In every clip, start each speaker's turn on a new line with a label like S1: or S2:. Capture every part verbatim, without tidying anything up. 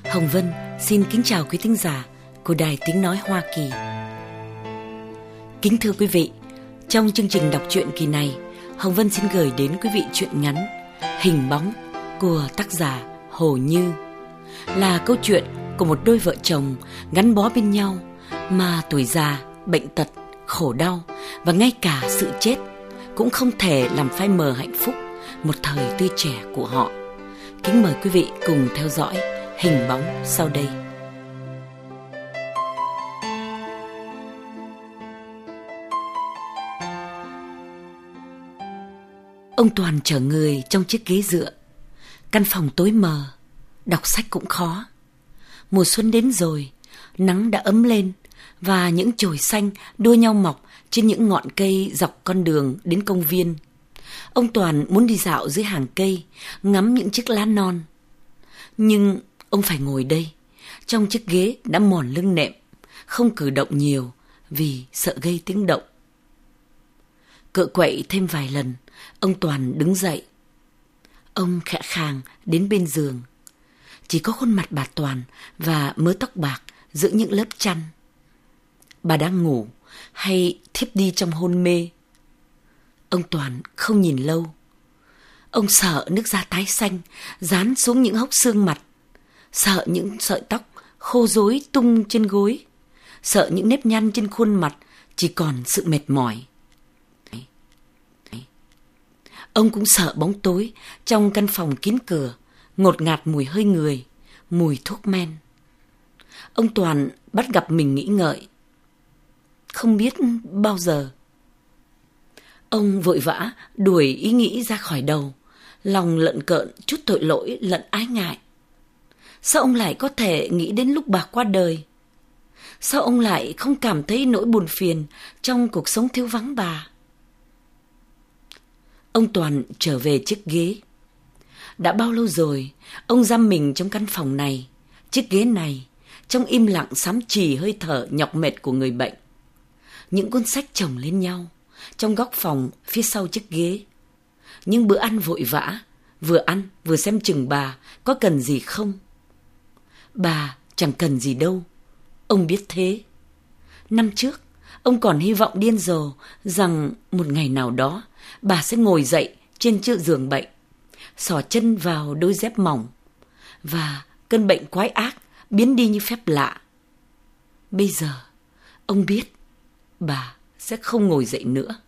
S1: Hồng Vân xin kính chào quý thính giả của Đài Tiếng Nói Hoa Kỳ. Kính thưa quý vị, trong chương trình đọc truyện kỳ này, Hồng Vân xin gửi đến quý vị truyện ngắn Hình bóng của tác giả Hồ Như. Là câu chuyện của một đôi vợ chồng gắn bó bên nhau mà tuổi già, bệnh tật, khổ đau và ngay cả sự chết cũng không thể làm phai mờ hạnh phúc một thời tươi trẻ của họ. Kính mời quý vị cùng theo dõi Hình bóng sau đây. Ông Toàn chở người trong chiếc ghế dựa. Căn phòng tối mờ, đọc sách cũng khó. Mùa xuân đến rồi, nắng đã ấm lên và những chồi xanh đua nhau mọc trên những ngọn cây dọc con đường đến công viên. Ông Toàn muốn đi dạo dưới hàng cây, ngắm những chiếc lá non. Nhưng ông phải ngồi đây, trong chiếc ghế đã mòn lưng nệm, không cử động nhiều vì sợ gây tiếng động. Cựa quậy thêm vài lần, ông Toàn đứng dậy. Ông khẽ khàng đến bên giường. Chỉ có khuôn mặt bà Toàn và mớ tóc bạc giữa những lớp chăn. Bà đang ngủ hay thiếp đi trong hôn mê? Ông Toàn không nhìn lâu. Ông sợ nước da tái xanh dán xuống những hốc xương mặt, sợ những sợi tóc khô rối tung trên gối, sợ những nếp nhăn trên khuôn mặt chỉ còn sự mệt mỏi. Ông cũng sợ bóng tối trong căn phòng kín cửa, ngột ngạt mùi hơi người, mùi thuốc men. Ông Toàn bắt gặp mình nghĩ ngợi. Không biết bao giờ. Ông vội vã đuổi ý nghĩ ra khỏi đầu, lòng lợn cợn chút tội lỗi lẫn ái ngại. Sao ông lại có thể nghĩ đến lúc bà qua đời? Sao ông lại không cảm thấy nỗi buồn phiền trong cuộc sống thiếu vắng bà? Ông Toàn trở về chiếc ghế. Đã bao lâu rồi ông giam mình trong căn phòng này, chiếc ghế này, trong im lặng xám chì hơi thở nhọc mệt của người bệnh. Những cuốn sách chồng lên nhau trong góc phòng phía sau chiếc ghế. Những bữa ăn vội vã, vừa ăn vừa xem chừng bà có cần gì không. Bà chẳng cần gì đâu, ông biết thế. Năm trước, ông còn hy vọng điên rồ rằng một ngày nào đó bà sẽ ngồi dậy trên chiếc giường bệnh, xỏ chân vào đôi dép mỏng, và cơn bệnh quái ác biến đi như phép lạ. Bây giờ, ông biết bà sẽ không ngồi dậy nữa.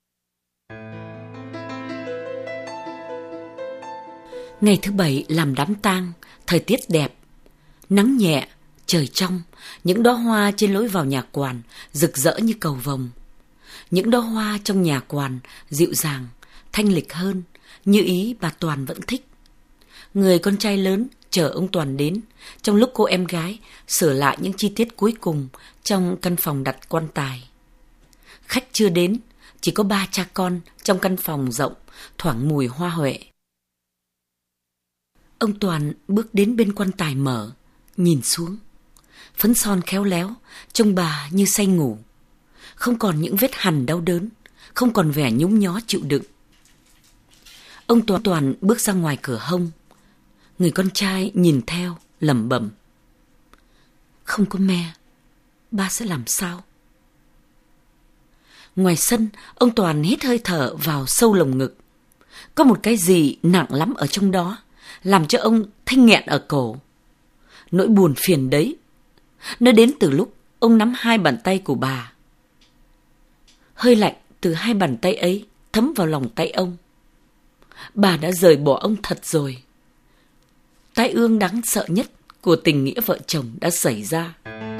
S1: Ngày thứ bảy làm đám tang, thời tiết đẹp, nắng nhẹ, trời trong, những đóa hoa trên lối vào nhà quan rực rỡ như cầu vồng. Những đóa hoa trong nhà quan dịu dàng, thanh lịch hơn, như ý bà Toàn vẫn thích. Người con trai lớn chở ông Toàn đến trong lúc cô em gái sửa lại những chi tiết cuối cùng trong căn phòng đặt quan tài. Khách chưa đến, chỉ có ba cha con trong căn phòng rộng, thoảng mùi hoa huệ. Ông Toàn bước đến bên quan tài mở, nhìn xuống. Phấn son khéo léo, trông bà như say ngủ. Không còn những vết hằn đau đớn, không còn vẻ nhúng nhó chịu đựng. Ông Toàn, Toàn bước ra ngoài cửa hông. Người con trai nhìn theo, lẩm bẩm. Không có me, ba sẽ làm sao? Ngoài sân, ông Toàn hít hơi thở vào sâu lồng ngực. Có một cái gì nặng lắm ở trong đó, làm cho ông thanh nghẹn ở cổ. Nỗi buồn phiền đấy, nó đến từ lúc ông nắm hai bàn tay của bà. Hơi lạnh từ hai bàn tay ấy thấm vào lòng tay ông. Bà đã rời bỏ ông thật rồi. Tai ương đáng sợ nhất của tình nghĩa vợ chồng đã xảy ra.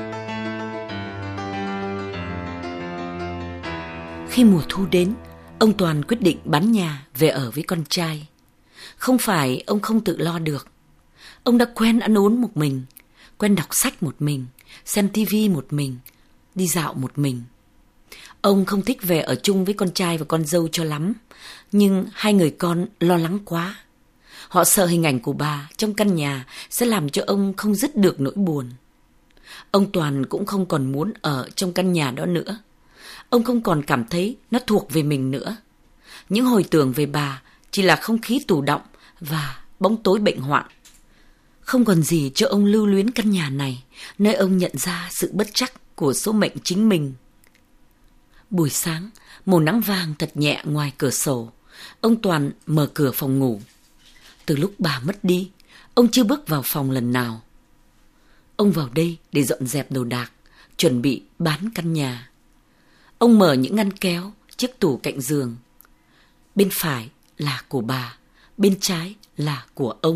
S1: Khi mùa thu đến, ông Toàn quyết định bán nhà về ở với con trai. Không phải ông không tự lo được. Ông đã quen ăn uống một mình, quen đọc sách một mình, xem tivi một mình, đi dạo một mình. Ông không thích về ở chung với con trai và con dâu cho lắm, nhưng hai người con lo lắng quá. Họ sợ hình ảnh của bà trong căn nhà sẽ làm cho ông không dứt được nỗi buồn. Ông Toàn cũng không còn muốn ở trong căn nhà đó nữa. Ông không còn cảm thấy nó thuộc về mình nữa. Những hồi tưởng về bà chỉ là không khí tù đọng và bóng tối bệnh hoạn. Không còn gì cho ông lưu luyến căn nhà này, nơi ông nhận ra sự bất trắc của số mệnh chính mình. Buổi sáng, màu nắng vàng thật nhẹ ngoài cửa sổ. Ông Toàn mở cửa phòng ngủ. Từ lúc bà mất đi, ông chưa bước vào phòng lần nào. Ông vào đây để dọn dẹp đồ đạc, chuẩn bị bán căn nhà. Ông mở những ngăn kéo, chiếc tủ cạnh giường. Bên phải là của bà, bên trái là của ông.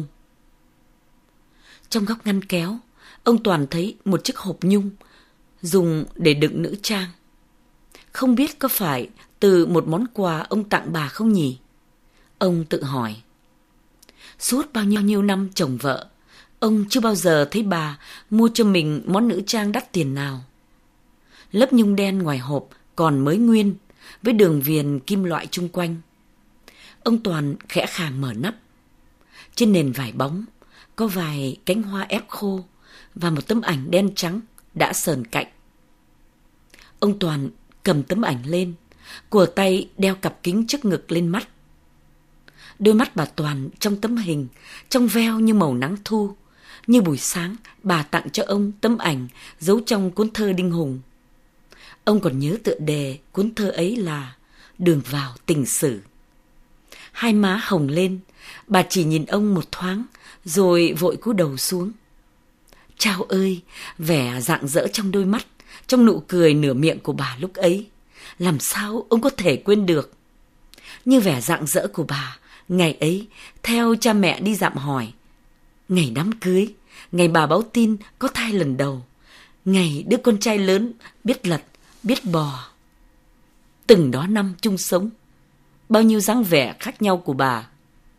S1: Trong góc ngăn kéo, ông Toàn thấy một chiếc hộp nhung dùng để đựng nữ trang. Không biết có phải từ một món quà ông tặng bà không nhỉ? Ông tự hỏi. Suốt bao nhiêu nhiêu năm chồng vợ, ông chưa bao giờ thấy bà mua cho mình món nữ trang đắt tiền nào. Lớp nhung đen ngoài hộp còn mới nguyên, với đường viền kim loại chung quanh. Ông Toàn khẽ khàng mở nắp. Trên nền vải bóng có vài cánh hoa ép khô và một tấm ảnh đen trắng đã sờn cạnh. Ông Toàn cầm tấm ảnh lên, của tay đeo cặp kính trước ngực lên mắt. Đôi mắt bà Toàn trong tấm hình trong veo như màu nắng thu, như buổi sáng bà tặng cho ông tấm ảnh giấu trong cuốn thơ Đinh Hùng. Ông còn nhớ tựa đề cuốn thơ ấy là Đường vào tình sử. Hai má hồng lên, bà chỉ nhìn ông một thoáng rồi vội cúi đầu xuống. Chao ơi, vẻ rạng rỡ trong đôi mắt, trong nụ cười nửa miệng của bà lúc ấy, làm sao ông có thể quên được. Như vẻ rạng rỡ của bà ngày ấy theo cha mẹ đi dạm hỏi, ngày đám cưới, ngày bà báo tin có thai lần đầu, ngày đứa con trai lớn biết lật, biết bò. Từng đó năm chung sống, bao nhiêu dáng vẻ khác nhau của bà.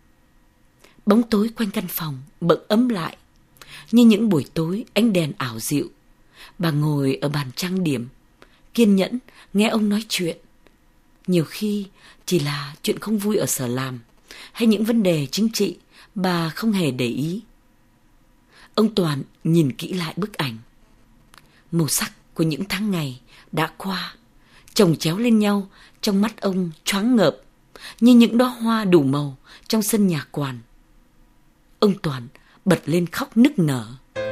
S1: Bóng tối quanh căn phòng bỗng ấm lại, như những buổi tối ánh đèn ảo dịu. Bà ngồi ở bàn trang điểm, kiên nhẫn nghe ông nói chuyện. Nhiều khi chỉ là chuyện không vui ở sở làm, hay những vấn đề chính trị bà không hề để ý. Ông Toàn nhìn kỹ lại bức ảnh. Màu sắc của những tháng ngày đã qua chồng chéo lên nhau trong mắt ông choáng ngợp, như những đóa hoa đủ màu trong sân nhà quản. Ông Toàn bật lên khóc nức nở.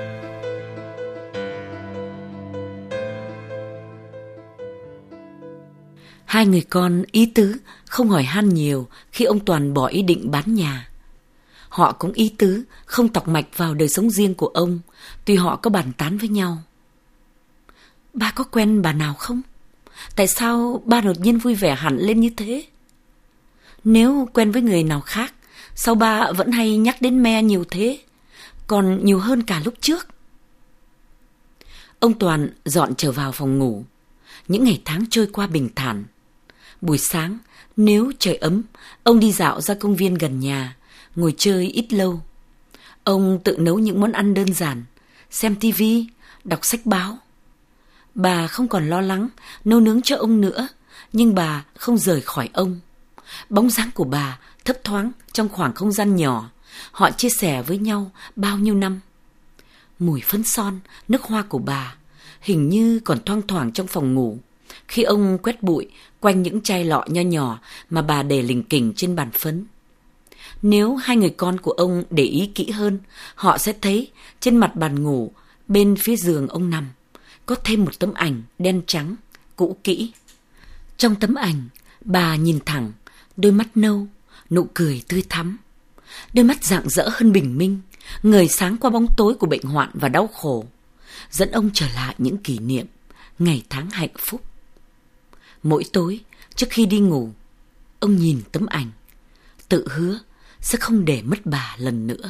S1: Hai người con ý tứ không hỏi han nhiều khi ông Toàn bỏ ý định bán nhà. Họ cũng ý tứ không tọc mạch vào đời sống riêng của ông, tuy họ có bàn tán với nhau. Ba có quen bà nào không? Tại sao ba đột nhiên vui vẻ hẳn lên như thế? Nếu quen với người nào khác, sao ba vẫn hay nhắc đến me nhiều thế, còn nhiều hơn cả lúc trước? Ông Toàn dọn trở vào phòng ngủ. Những ngày tháng trôi qua bình thản. Buổi sáng, nếu trời ấm, ông đi dạo ra công viên gần nhà, ngồi chơi ít lâu. Ông tự nấu những món ăn đơn giản, xem tivi, đọc sách báo. Bà không còn lo lắng nấu nướng cho ông nữa, nhưng bà không rời khỏi ông. Bóng dáng của bà thấp thoáng trong khoảng không gian nhỏ, họ chia sẻ với nhau bao nhiêu năm. Mùi phấn son, nước hoa của bà hình như còn thoang thoảng trong phòng ngủ, khi ông quét bụi quanh những chai lọ nho nhỏ mà bà để lình kình trên bàn phấn. Nếu hai người con của ông để ý kỹ hơn, họ sẽ thấy trên mặt bàn ngủ, bên phía giường ông nằm, có thêm một tấm ảnh đen trắng, cũ kỹ. Trong tấm ảnh, bà nhìn thẳng, đôi mắt nâu, nụ cười tươi thắm. Đôi mắt rạng rỡ hơn bình minh, ngời sáng qua bóng tối của bệnh hoạn và đau khổ, dẫn ông trở lại những kỷ niệm, ngày tháng hạnh phúc. Mỗi tối, trước khi đi ngủ, ông nhìn tấm ảnh, tự hứa sẽ không để mất bà lần nữa.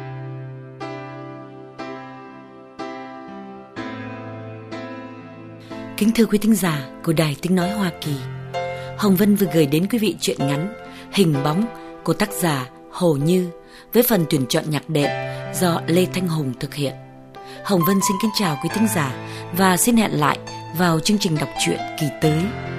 S1: Kính thưa quý thính giả của Đài Tiếng Nói Hoa Kỳ, Hồng Vân vừa gửi đến quý vị truyện ngắn Hình bóng của tác giả Hồ Như với phần tuyển chọn nhạc đệm do Lê Thanh Hùng thực hiện. Hồng Vân xin kính chào quý thính giả và xin hẹn lại vào chương trình đọc truyện kỳ tới.